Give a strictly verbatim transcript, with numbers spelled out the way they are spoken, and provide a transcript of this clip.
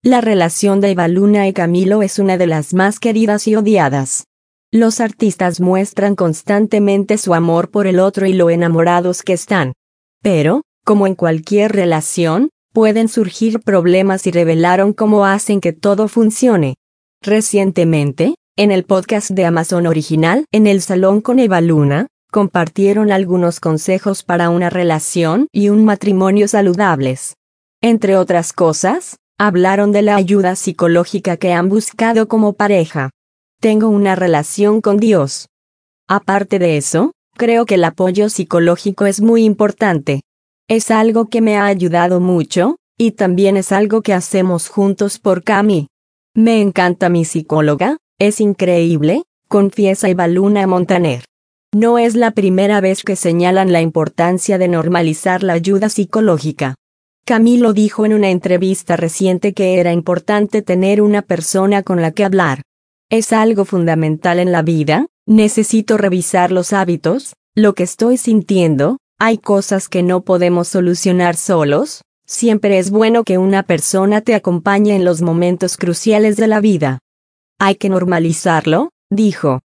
La relación de Eva Luna y Camilo es una de las más queridas y odiadas. Los artistas muestran constantemente su amor por el otro y lo enamorados que están. Pero, como en cualquier relación, pueden surgir problemas y revelaron cómo hacen que todo funcione. Recientemente, en el podcast de Amazon Original, En el Salón con Eva Luna, compartieron algunos consejos para una relación y un matrimonio saludables. Entre otras cosas, hablaron de la ayuda psicológica que han buscado como pareja. Tengo una relación con Dios. Aparte de eso, creo que el apoyo psicológico es muy importante. Es algo que me ha ayudado mucho, y también es algo que hacemos juntos por Cami. Me encanta mi psicóloga, es increíble, confiesa Eva Luna Montaner. No es la primera vez que señalan la importancia de normalizar la ayuda psicológica. Camilo dijo en una entrevista reciente que era importante tener una persona con la que hablar. Es algo fundamental en la vida, necesito revisar los hábitos, lo que estoy sintiendo, hay cosas que no podemos solucionar solos, siempre es bueno que una persona te acompañe en los momentos cruciales de la vida. Hay que normalizarlo, dijo.